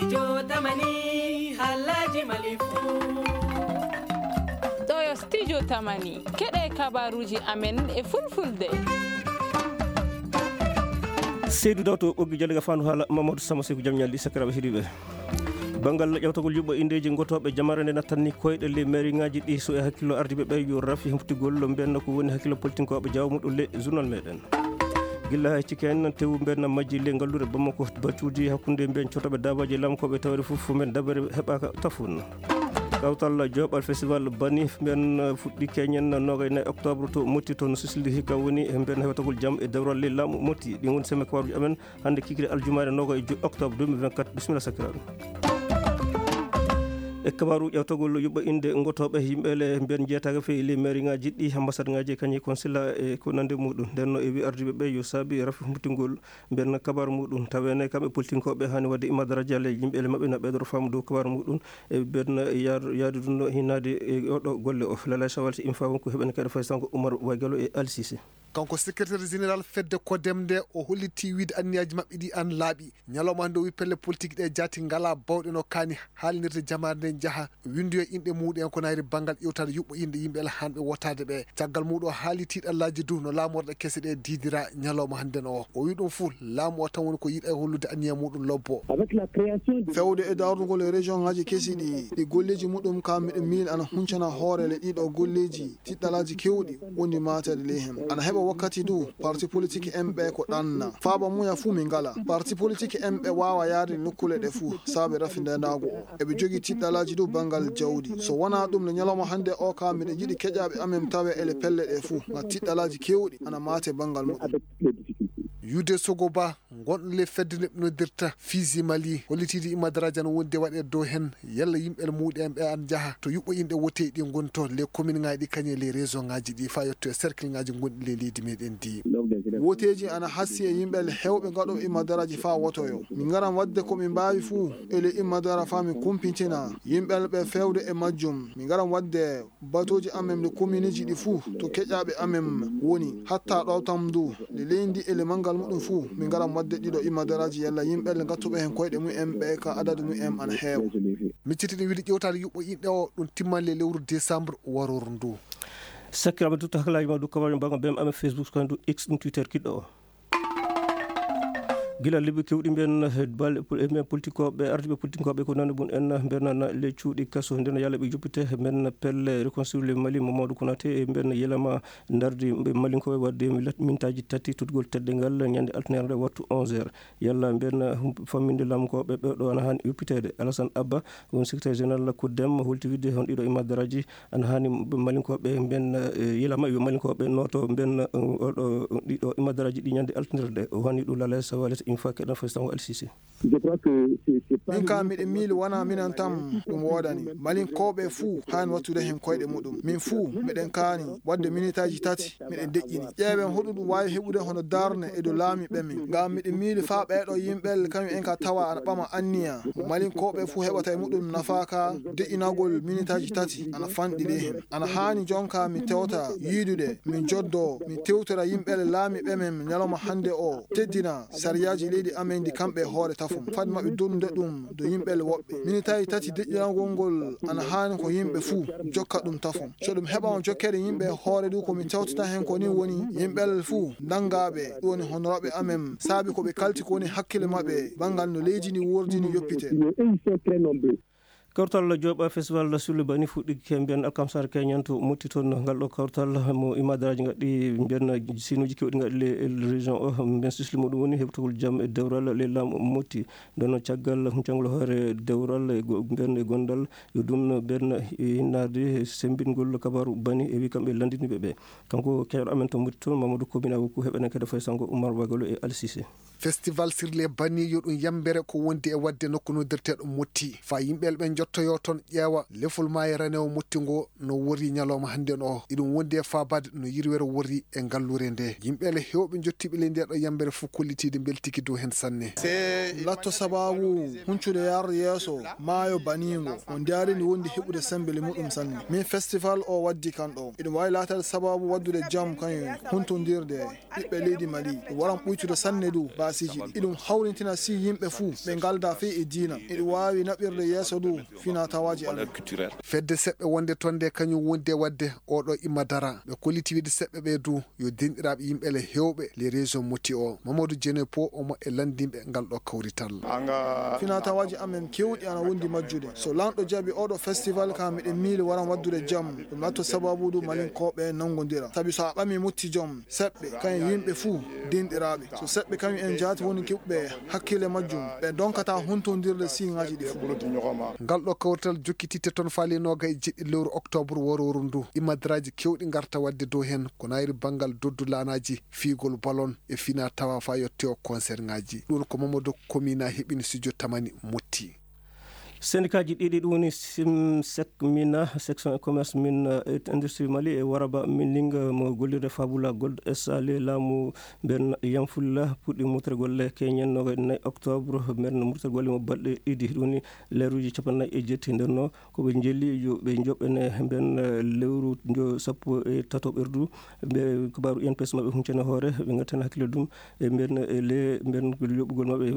Studio Tamani Halaji Malifu. Ɗo Studio Tamani keɗe kabaruji amen e fulfulde. Seydou Dawto ɓoggi jalga fandu haala Mamadou Sama Sekou jam ñalli sakiraɓe heeɗiɓe bangal ƴewtagol yuɓɓo indeji gotoɓe jamare nde nattanni koyɗe le mairie ngaji ɗi so e hakkillo ardiɓe ɓe yo rafi humtigol mbenna ko woni hakkillo politique jawmuɗo le journal meɗen gilla hay cikki en tewu mbenna majji le ngallude Bamako baccuji hakkude mben cotoɓe dabaji lamkoɓe tawre fof men dabere heɓaka tafun kawtal joɓal festival bani men fuɗɗi keñen nogay 4 octobre to motti toon sisli hikka woni ben hewtagol jaam e dewral le laamu motti ɗi woni seme kabaruji amen hande kikiri aljumare nogay 2 octobre 2024 bisimilla sakiraɓe e kabaru ƴewtagol yuɓɓo inde gotoɓe yimɓele mbiyen jeetaga fewi le mairie ngaji ɗi ambassade ngaji kañi consula e ko nande muɗum nden no e wi ardiɓe ɓe yo saabi rafi humtingol mbiyen kabaru muɗum tawene kamɓe politique koɓe hani wadde imadaraji alle yimɓele mabɓe na ɓeydoro faamu dow kabaru muɗum e ben yaadu ɗum no hinade e oɗo golle o lalay sawalti imfa wonko heɓene kadi fay sanko Oumar Waygalo e Ali Cissé kanko secrétaire général fedde kodemde o holliti wiide anniyaji mabɓe ɗi an laaɓi ñalawma hande o wi pelle politique ɗe jaati ngala bawɗe no kaani haalnirde jamare nde jaaha windoyo inɗe muɗum ko nayri banggal ƴewtade yuɓɓo inde yimɓe hanɓe wottade ɓe caggal muɗum o haali tiiɗallaji dow no laamorɗe kese ɗe didira ñalawma hande o wi ɗum fuu laamu o tan woni ko yiiɗa e hollude anniya muɗum lobbo fewde e dawrugol e région ngaji kesi ɗi golleji muɗum kam miɗen min ana huncana hoorele ɗiɗo golleji tiɗɗalaji kewɗi woni matede ley hen ana heɓa wakkati du parti politique en ɓe ko ɗanna faaba muya fuu min ngala parti politique en ɓe wawa yaade nokkule ɗe fuu saabe rafi ndendago o eɓe jogui tiɗɗalaji du banggal jawdi so wona ɗum no ñalawma hande o ka miɗen jiiɗi keƴaɓe amen tawe ele pelle ɗe fuu ga tiɗɗalaji kewɗi ana mate banggal muɗum yude Sogoba gonɗo le fedde nde noddirta Fizi Mali hollitide imadaraji an wonde waɗe dow hen yalla yimɓe muɗum ɓe an jaaha to yuɓɓo inɗe wote ɗi gonto les commune ngaji ɗi kañe les région ngaji ɗi fa yetto e cercle ngaji gonɗi le leydi meɗen ndi woteji ana hassi e yimɓe hewɓe gaɗo imadaraji fa wotoyo min garan wadde komin mbawi fuu ele imadara fa min kumpintina yimɓe ɓe fewde e majjum min garan wadde batoji amen le commune ji ɗi fuu to keƴaɓe amen woni hatta ɗo tam du le leydi ele mangal muɗum fuu min garan wadde ɗiɗo imadaraji yalla yimɓe gattuɓe hen koyɗe mumen ɓe ka adadu mumen ana heewa miccitiɗe wiide ƴewtade yuɓɓo inɗe o ɗum timmanle lewru décembre waroru ndu sakkiraɓe tutta haklaji ma du kabaru mbago bem amen Facebook ko ndu X ɗum Twitter kiɗɗo o gila lebbi kewɗi mbiyen men politique koɓe ardiɓe politique koɓe ko nande mum en mbernana le cuuɗi kaso nden yalla ɓe juppite men pelle réconcilier Mali Mamadou Konaté e mben yelama dardi malinkoɓe wadde mintaji tati tutgol teddingal ñande altinaire nde wattu 11h yalla mben famminde lamkoɓe ɓeɗo ana hani yuppitede Alassane Abba woni secrétaire général Kuddem holti widde hon ɗiɗo imadaraji ana hani malinkoɓe mben yelama yo malinkoɓe noto mben oɗo ɗiɗo imadaraji ɗi ñande altinaire nde o hani ɗum lalay sawalete une fois keɗen fo El Cissé min kam miɗen miili wona minen tam ɗum wodani malinkoɓe fuu hani wattude hen koyɗe muɗum min fuu miɗen kaani wadde minitaji tati miɗen deƴƴini ƴeewen hoɗum ɗum wawi heɓude hono darne e dow laamiɓe min ngam miɗen miili fa ɓeɗo yimɓel kañum en ka tawa ana ɓama anniya malinkoɓe fuu heɓata e muɗum nafaka deƴƴinagol minitaji tati ana fanɗiɗe hen ana hani jonka mi tewta yiidude min joddo min tewtora yimɓele laamiɓe men ñalawma hande o teddina sariyaji leydi amen di kamɓe hoore tafum fad maɓe donde ɗum do yimɓele woɓɓe minitaji tati deƴƴinagol ngol ana hani ko yimɓe fuu jokka ɗum tafum so ɗum heɓama jokkede yimɓe hoore du komin tewtata hen ko ni woni yimɓel fuu dangaɓe ɗum woni honoraɓe amen saabi koɓe kalti ko woni hakkille maɓɓe banggal no leydi ndi wordini yoppite kawtal joɓa festival sulle bani fuɗɗi mbiyen alkamsare keñen to mutti toon ngal ɗo kawtal mo imadaraji gaɗɗi mbiyen sinuji kewɗi gaɗi le région o mbiyen sisli muɗum woni heɓtogol jaam e dewral le laamu motti nden caggal huncangol hoore dewral mbiyen e gondal yo ɗum mbiyen hinnade sembingol kabaru bani e wi kamɓe landiniɓe ɓe kanko keñoɗo amen to mutti toon Mamadou Komina ko heɓene kadi fay sango Oumar Waygalo e Ali Cissé festival sur les bani yo ɗum yambere ko wondi e wadde nokku noddirteɗo motti fa yimɓe ɓe yottoyo ton ƴeewa lefol maayo ranewo mottingo no wori ñalawma hannde o iɗum wondi e faabade no yirwere wori e ngallure nde yimɓele hewɓe jottiɓe le ndeɗo yambere fof kollitide beltiki dow hen sanne latto sababu huncude yar yeeso maayo banigo o ndaari ni wondi heɓude sembele muɗum sanne min festival o waddi kan ɗo iɗum wawi latade sababu waddude jam kañum huntodirde ɓiɓɓe leydi Mali ɗum waran ɓuytude sanne du basiji iɗum hawrintina si yimɓe fuu ɓe galda fe e diina iɗum wawi naɓirde yeeso du fina tawaji amen fedde seɓɓe wonde tonde kañum wondi e wadde oɗo imma dara ɓe kolliti wiide seɓɓe ɓe du yo denɗiraɓe yimɓele hewɓe les régions moti o Mamadou Diene po omo e landimɓe ngal ɗo kawrital fina tawaji amen kewɗi ana wondi majjude so lanɗo jaabi oɗo festival ka miɗen miili waran waddude jam ɗum latto sababu du malinkoɓe nangodira sabi so a ɓami mutti joom seɓɓe kañum yimɓe fuu denɗiraɓe so seɓɓe kañum en jaati woni keɓɓe hakkille majjum ɓe donkata huntodirde siŋaji ɗi fuu ngal ɗo kawrital jokkititte toon falinoga e jiɗɗi lewru octobre wororu ndu immadiraji kewɗi garta wadde dow hen ko nayri banggal doddulanaji fiigol ballon e fina tawa fa yotte o concert ngaji ɗum ko Mamadou Komina heɓini studio tamani motti syndicat ji ɗiɗi ɗum woni SIMSEC mina section commerce min industrie Mali e waraba min linga mo gollirde fabula gold SA le laamu ben yamfulla puɗɗi mutere golle keñen 9 octobre men mutere golle mo balɗe ɗiɗi ɗum woni leruji 47 ndenno koɓe jelli yo ɓe joɓɓene ben lewru jo sappo e tato ɓerdu ɓe kubaru INPS maɓɓe huncene hoore ɓe gattani hakkille ɗum e ben le ben yoɓɓugol maɓɓe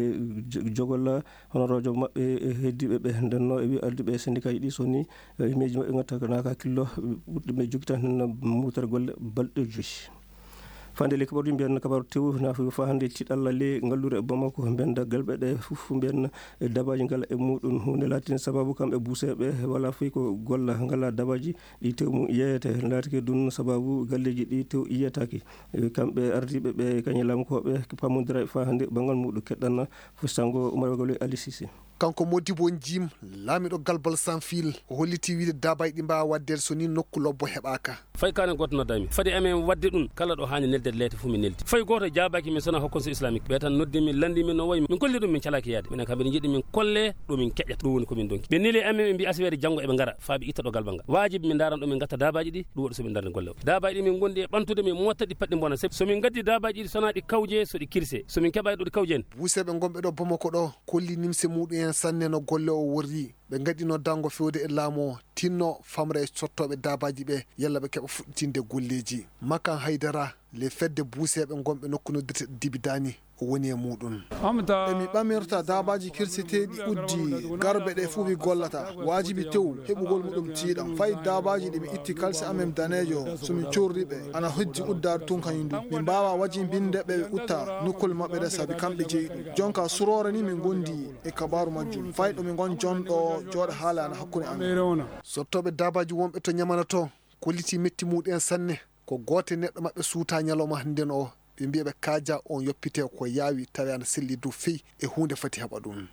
ɓe jogolla honorojo maɓɓe heddiɓe ɓe ndenno e wi ardiɓe syndicat ji ɗi soni meji maɓɓe gatta naka hakkillo ɓurɗe ɓe jogitan hen mutere golle balɗe 5 fande le kabaru mbiyan kabaru tew nafu fa hande tiɗalla le ngallure e Bamako mbiyan daggal ɓe ɗe fof mbiyan dabaji ngala e muɗum hunde latini sababu kamɓe buuseɓe wala foy ko golla ngala dabaji ɗi tew mum yeyete latike ɗum sababu galleji ɗi tew yiyataki kamɓe ardiɓe ɓe kañe lamkoɓe pamodira fa hande bangal muɗum keɗɗanna fo sango Oumar Golo Ali Cissé kanko Modibo Jim laamiɗo galbal sans fil o holliti wiide dabaji ɗi mbawa waddede so ni nokku lobbo heɓaka fay kane goto noddami fadi amen wadde ɗum kala ɗo hani neldede leyte fof min neldi fay goto jabaki min sona hokkonso islamique ɓe tan noddi min landi min no wayi min kolli ɗum min calaki yaade minen kam ɓe jiiɗi min kolle ɗo min keƴƴata ɗum woni komin donki ɓe neeli amen ɓe mbi aswede janggo eɓe gara faaɓe itta ɗo galbal ngal wajibi min daran ɗo min gatta dabaji ɗi ɗum waɗi somin darde golle o dabaji ɗi min gondi e ɓantude min motta ɗi patɗi bona somin gaddi dabaji ɗi sona ɗi kawje so ɗi kirse somin keɓani ɗo ɗi kawje en buuseɓe gomɓe ɗo Bamako ɗo kolli nimse muɗum en sanne no golle o worri ɓe gaɗino dango fewde e laamu o tinno famre e sottoɓe dabaji ɓe yalla ɓe keɓa fuɗɗitinde golleji Makan Haydara le fedde buuseɓe gomɓe nokku noddirte dibidani o woni e muɗum emi ɓamirta dabaji kirseteɗi uddi garɓe ɗe fuu mi gollata wajibi tew heɓugol muɗum tiiɗam fay dabaji ɗi mi itti kalse amen danejo somi corriɓe ana hojji uddare tun kañum du min mbawa waji binde ɓe utta nokkol maɓɓe ɗe saabi kamɓe jeeyi ɗum jonka surore ni min gondi e kabaru majjum fay ɗo min gon jonɗo jooɗo haala ana hakkude amen sottoɓe dabaji wonɓe to ñamana to kolliti metti muɗum en sanne ko gote neɗɗo maɓɓe suuta ñalawma hannden o ɓe mbiya ɓe kaaja on yoppite ko yaawi tawi ana selli dow feyi e hunde fati haɓa ɗum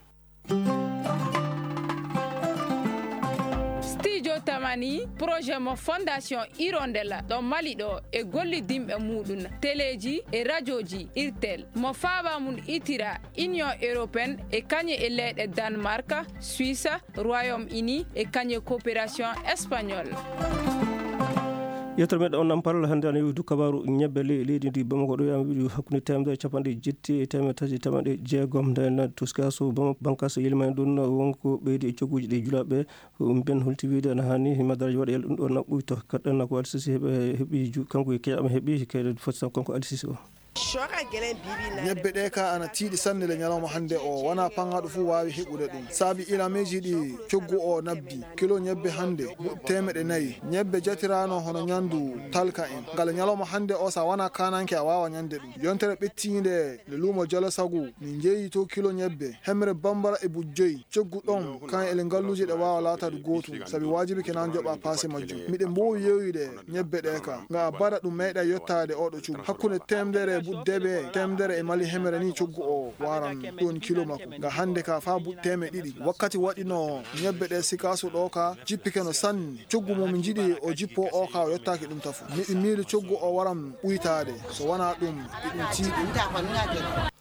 studio tamani projet mo fondation Hirondella ɗo Mali ɗo e gollidimɓe muɗum téléji e radio ji irtel mo faaba mum itira union européenne e kañe e leyɗe Danemark Suisse Royaume-Uni e kañe coopération espagnole yettere meɗen on namparla hannde ana widu kabaru ñebbe leydi ndi Bamako ɗo yama wiɗi hakkude temedere capanɗe jetti e temedere tati temanɗe jeegom nden tuskaso bankas yelimani ɗum wonko ɓeydi e cogguji ɗi julaɓe ben holti wiide ana hani madaraji waɗa yel ɗum ɗo naɓɓuyto kaɗɗanna ko Alisisi heeɓi kanko e keƴaɓe heeɓi kede foti kanko Alisisi o ñebbe ɗe ka ana tiiɗi sanne le ñalawma hannde o wona pangaɗo fuu wawi heɓude ɗum saabi ilameji ɗi coggu o nabbi kilo ñebbe hannde 400 ñebbe jatirano hono ñandu talka en ngal ñalawma hannde o sa wona kananke a wawa ñande ɗum yontere ɓettinde le luumo jalo sagu min jeeyi to kilo ñebbe hemre bambara e bujjoyi coggu ɗon kan ele ngalluji ɗe wawa latade gotum saabi wajibi kenan joɓa passé majjum miɗen mbowi yeyoyde ñebbe ɗe ka nga baɗa ɗum meeɗa yettade oɗo cuggu hakkude temdere buddeɓe temdere e mali hemere ni coggu o waran ɗon kilo makko nga hande ka fa butteme ɗiɗi wakkati waɗino ñebbe ɗe sikaso ɗo ka jippike no sanni coggu momi jiiɗi o jippo o ka o yettaki ɗum tafu miɗi miili coggu o waran ɓuytade so wona ɗum ɗiɗum tiiɗi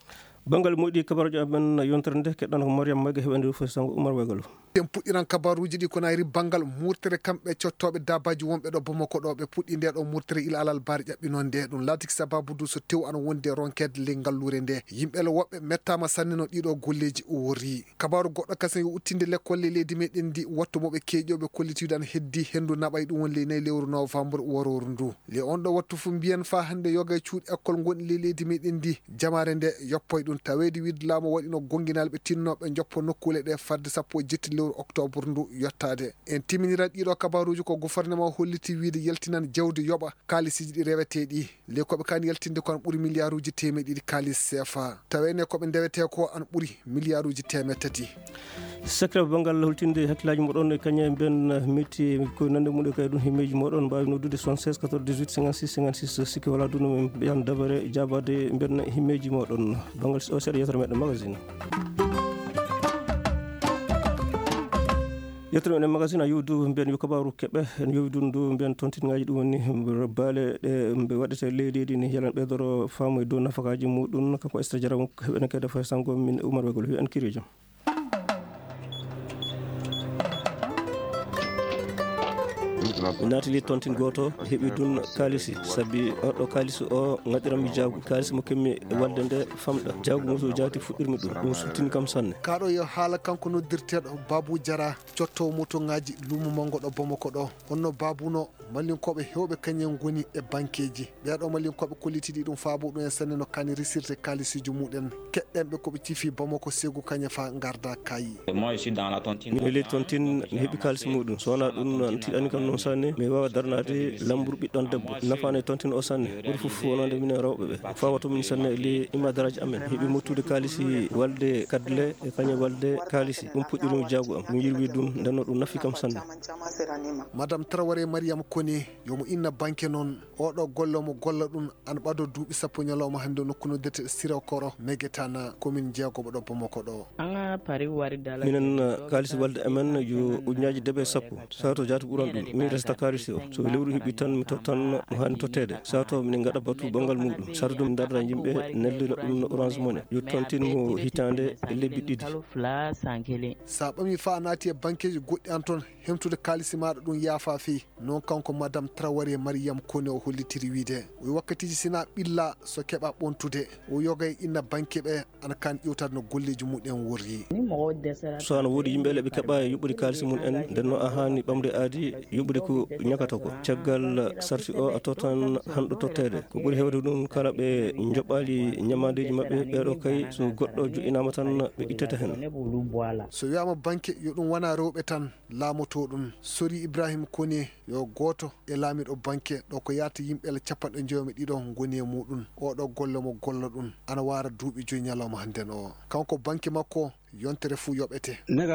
bangal moƴƴi kabaruji amen yontere nde keɗɗan ko Mariam Magge heɓande fo sango Oumar Wegalo en puɗɗiran kabaruji ɗi ko nayri bangal murtere kamɓe cottoɓe dabaji wonɓe ɗo Bamako ɗo ɓe puɗɗi nde ɗo murtere ila alal bari ƴaɓɓinon nde ɗum laatiki sababu du so tew ana wonde ronkede le ngallure nde yimɓele woɓɓe mettama sanne no ɗiɗo golleji wori kabaru goɗɗo kasen yo uttinde l'école leydi meɗen ndi wattu moɓe keeƴoɓe kollitude an heddi hendu naɓay ɗum won leynayi lewru novembre wororu ndu le on ɗo wattu fu mbiyen fa hande yoga e cuuɗi école gonɗi le leydi meɗen ndi jamare nde yoppoye ɗum tawedi widde laamu waɗino gonginalɓe tinnoɓe joppo nokkule ɗe fadde sappo jetti lewru octobre ndu yottade en timiniran ɗiɗo kabaruji ko gouvernement holliti wiide yaltinan jawdi yoɓa kalisiji ɗi reweteɗi le koɓe kani yaltinde ko an ɓuuri milliard uji temeɗiɗi kalis CFA tawene koɓe ndewete ko an ɓuuri milliard uji temetati secret bangal holtinde hakkillaji moɗon e kañe ben metti ko nande muɗe kay ɗum himmeji moɗon mbawi noddude 76 14 18 56 56 sikki wala duno men yan dabare jabade ben himmeji moɗon bangal o seeɗa yettore meɗen magazine yettere men magazine a yewdu mbiyen yo kabaru keɓe en yewdu ndu mbiyen tontingaji ɗum woni baale ɗe mbe waɗete leydi ni yalan ɓeydoro faamu e dow nafakaji muɗum kanko Aisata Diarra heɓene kede fay sango min Oumar Wegolo wi en kirijo naatili tontin goto heeɓi dun kalisi sabi oɗo kalisi o gaɗiranmi jaagu kalisi mo kemmi walde nde famɗa jaagu muso jaati fuɗɗirmi ɗum suttini kam sanne kaɗo yo haala kanko noddirteɗo Babou Diarra cottowo moto ngaji luumo mango ɗo Bamako ɗo honno Babouno mallinkoɓe hewɓe kañen goni e banqueji ɓeɗo mallinkoɓe kollitiɗi ɗum faabo ɗum en sanne no kani resirte kalisiji muɗen keɗɗenɓe koɓe ciifi Bamako Ségou kañe fa garda kayi min eli tontin mi heeɓi kalisi muɗum so wona ɗum tiɗani kam noon sanne mi wawa darnade lamburu ɓiɗɗon debbo nafane tontine o sanne ɓuuri foof wonande minen rewɓeɓe fawato min sanne eli imadaraji amen heeɓi mottude kalisi walde kadle e kañe walde kalisi ɗum puɗɗirimi jaagu am mi yirwi ɗum ndenno ɗum nafi kam sanne madame Traoré Mariam Koné yomo inna banque noon oɗo golle mo golla ɗum ana ɓaado duuɓi sappo ñalawma hande nokku noddete Sira Koro Meguetana commune jeegomo ɗo Bamako ɗo minen kalisi walde amen yo ujunaji deeɓe sappo sato jaati ɓuuran ɗum min resta kalisi o so lewru heeɓi tan mi tottan mo hani tottede sato minen gaɗa batu bangal muɗum sato ɗum darda yimɓe nellira ɗum no Orange Money yo tontin mo hitande e lebbi ɗiɗi sa ɓami fa naati e banque ji goɗɗi an toon hemtude kalisi maɗa ɗum yaafa feyi noon kanko madame Traoré Mariam Koné o hollitiri wiide o wakkatiji sina ɓilla so keɓa ɓontude o yoga e inna banque ɓe ana kan ƴewtade no golleji muɗen worri so ana woodi yimɓe ɓe keɓa e yuɓɓude kalisi mum en ndenno a hani ɓamde aadi yuɓɓude ko ñakata ko caggal sarti o a tottan hanɗo tottede ko ɓuuri hewde ɗum kala ɓe joɓɓali ñamadeji mabɓe ɓeɗo kay so goɗɗo joƴinama tan ɓe ittata hen so wiyama banque yo ɗum wona rewɓe tan laamoto ɗum Sori Ibrahima Koné yo goto e laamiɗo banque ɗo ko yata yimɓele capanɗe jeyomi ɗiɗo goni e muɗum oɗo golle mo golla ɗum ana wara duuɓi joyi ñalawma hannden o kanko banque makko yontere fuu yoɓete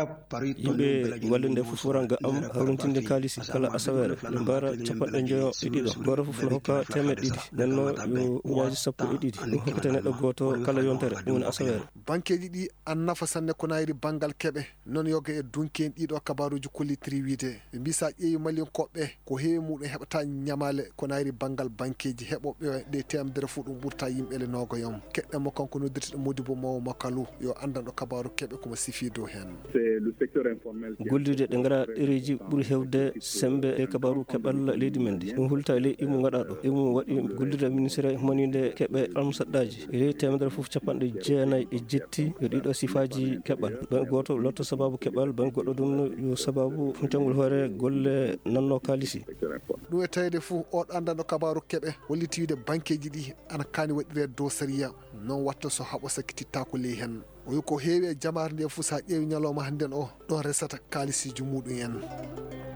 yimɓe walde nde fof waranga am hawrintinde kalisi kala asawere ɓe mbara capanɗe jeeyo e ɗiɗo goto fof ne hokka temeɗe ɗiɗi nenno yo uñaji sappo e ɗiɗi ɗum hokkata neɗɗo goto kala yontere ɗum woni asawere banque ji ɗi an nafa sanne ko nayri banggal keɓe noon yoga e dunken ɗiɗo kabaruji kollitiri wiide ɓe mbi sa ƴeewi mallinkoɓe ko heewi muɗum heɓata ñamale ko nayri banggal banque ji heɓoɓe ɗe temedere fuu ɗum ɓurta yimɓele nogoyom keɗɗenmo kanko noddirteɗo Modibo Mawo Makalu yo andanɗo kabaru keɓe komo sifi dow hen gollude ɗe gara ɗereji ɓuuri hewde sembe e kabaru keɓal leydi men ndi ɗum hulta e ley imu gaɗa ɗo imu waɗi gollude ministére monide keɓe almusaɗɗaji e ley temedere foof capanɗe jeenayyi e jetti yo ɗiɗo sifaji keɓal ban goto lotto sababu keɓal ban goɗɗo ɗum yo sababu funtangol hoore golle nanno kalisi ɗum e tawede foof oɗo andanɗo kabaru keɓe holliti wiide banque ji ɗi ana kani waɗire dow sériya noon watta so haaɓo sakkitittako ley hen o wi ko heewi e jamare nde fuu sa ƴeewi ñalawma hannden o ɗon resata kalisiji muɗum en